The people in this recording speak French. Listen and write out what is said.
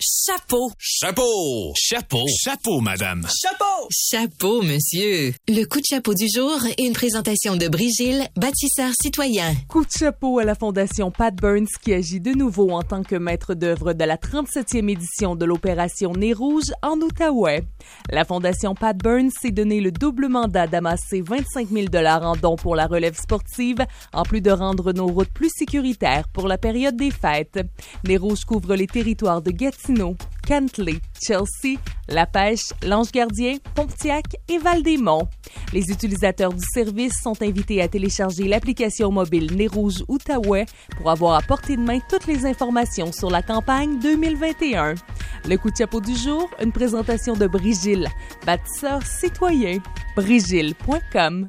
Chapeau. Chapeau. Chapeau. Chapeau, madame. Chapeau. Chapeau, monsieur. Le coup de chapeau du jour est une présentation de Brigil, bâtisseur citoyen. Coup de chapeau à la Fondation Pat Burns qui agit de nouveau en tant que maître d'œuvre de la 37e édition de l'opération Nez Rouge en Outaouais. La Fondation Pat Burns s'est donné le double mandat d'amasser 25 000 $ en dons pour la relève sportive, en plus de rendre nos routes plus sécuritaires pour la période des fêtes. Nez Rouge couvre les territoires de Gatineau, Cantley, Chelsea, La Pêche, l'Ange-Gardien, Pontiac et Val-des-Monts. Les utilisateurs du service sont invités à télécharger l'application mobile Nez Rouge Outaouais pour avoir à portée de main toutes les informations sur la campagne 2021. Le coup de chapeau du jour, une présentation de Brigil, bâtisseur citoyen. Brigil.com